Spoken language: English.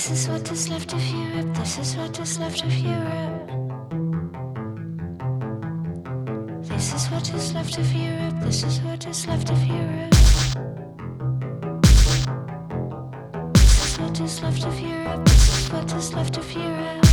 This is what is left of Europe. This is what is left of Europe. This is what is left of Europe. This is what is left of Europe. This is what is left of Europe. This is what is left of Europe.